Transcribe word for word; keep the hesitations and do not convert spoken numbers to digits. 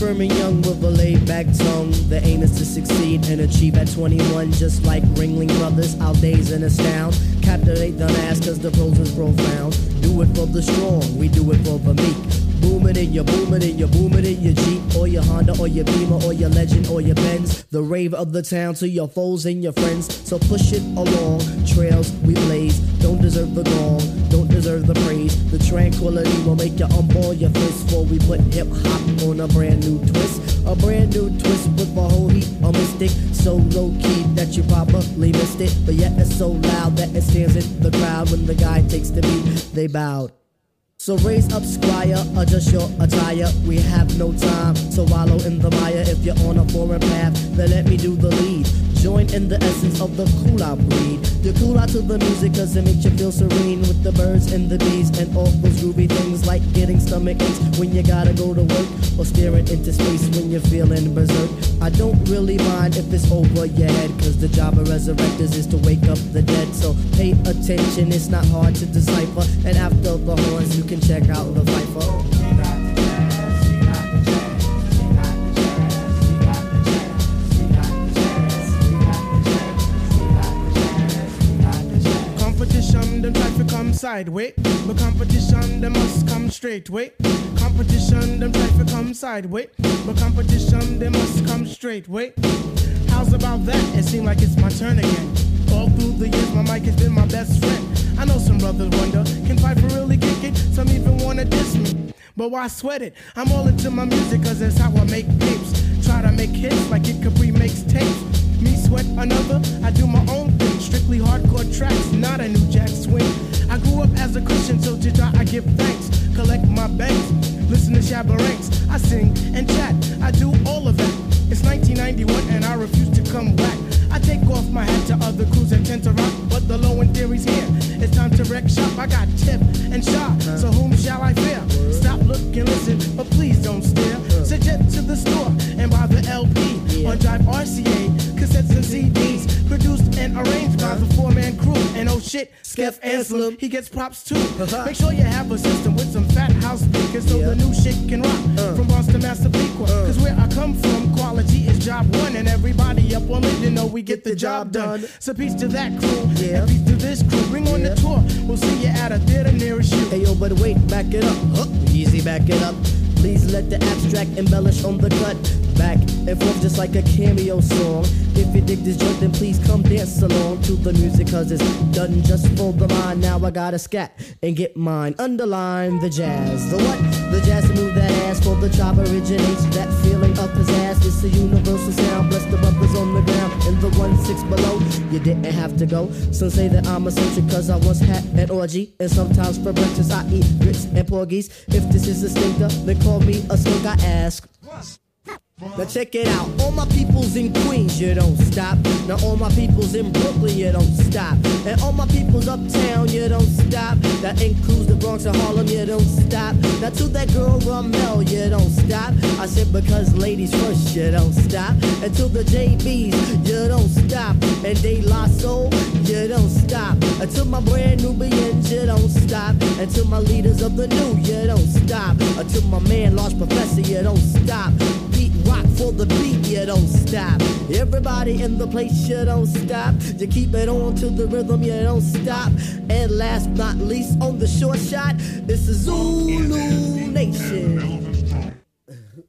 firm and young with a laid-back tongue. The aim is to succeed and achieve at twenty-one. Just like Ringling Brothers, our days and astound. Captivate the mass cause the prose is profound. Do it for the strong, we do it for the meek. Booming in your booming in your booming in your Jeep or your Honda or your Beamer or your Legend or your Benz. The rave of the town to your foes and your friends. So push it along, trails we blaze. Don't deserve the gong, don't deserve the praise. The tranquility will make you unball your fists before we put hip hop on a brand new twist. A brand new twist with a whole heap of mystic. So low key that you probably missed it, but yet it's so loud that it stands in the crowd. When the guy takes the beat, they bowed. So raise up, squire, adjust your attire. We have no time to wallow in the mire. If you're on a foreign path, then let me do the lead. Join in the essence of the cool out breed. You cool out to the music cause it makes you feel serene. With the birds and the bees and all those groovy things. Like getting stomach aches when you gotta go to work. Or staring into space when you're feeling berserk. I don't really mind if it's over your head, cause the job of resurrectors is to wake up the dead. So pay attention, it's not hard to decipher. And after the horns you can check out the Viper. Competition, them try to come sideways, but competition, them must come straight way. Competition, them try to come sideways, but competition, they must come straight way. How's about that? It seems like it's my turn again. All through the years, my mic has been my best friend. I know some brothers wonder, can Piper really kick it? Some even wanna diss me, but why sweat it? I'm all into my music cause that's how I make tapes. Try to make hits like Kid Capri makes tapes. Me sweat another, I do my own thing. Strictly hardcore tracks, not a new jack swing. I grew up as a Christian, so to God I give thanks. Collect my banks, listen to Shabba Ranks. I sing and chat, I do all of that. It's nineteen ninety-one and I refuse to come back. I take off my hat to other crews that tend to rock, but the low end theory's here. It's time to wreck shop. I got Tip and Shaw, so whom shall I fear? Stop, look, and listen, but please don't stare. Suggest to the store and buy the L P on Drive R C A, cassettes and C Ds, produced and arranged by the four-man crew. And oh shit, Skeff Anselm, he gets props too. Make sure you have a system with some fat house speakers so the new shit can rock from Boston to Massapequa. Cause where I come from, quality is job one, and everybody up on it, you know we get the job done. So peace to that crew, yeah. And peace to this crew. Bring on yeah. the tour, we'll see you at a theater nearest you. Hey yo, but wait, back it up, huh? Easy, back it up. Please let the abstract embellish on the cut. Back and forth just like a cameo song. If you dig this joint, then please come dance along to the music, cause it's done just for the mind. Now I gotta scat and get mine. Underline the jazz. The what? The jazz to move that ass for the job originates. That feeling up his ass. It's a universal sound. Bless the brothers on the ground and the one six below. You didn't have to go. Some say that I'm eccentric cause I once had an orgy. And sometimes for breakfast I eat grits and porgies. If this is a stinker, then call me a skunk, I ask. Now check it out, all my peoples in Queens, you don't stop. Now all my peoples in Brooklyn, you don't stop. And all my peoples uptown, you don't stop. That includes the Bronx and Harlem, you don't stop. Now to that girl Ramel, you don't stop. I said because ladies first, you don't stop. And to the J Bs, you don't stop. And De La Soul, you don't stop. And to my brand Nubians, you don't stop. And to my leaders of the new, you don't stop. And to my man Large Professor, you don't stop. Rock for the beat, you don't stop. Everybody in the place, you don't stop. You keep it on to the rhythm, you don't stop. And last but not least, on the short shot, it's a Zulu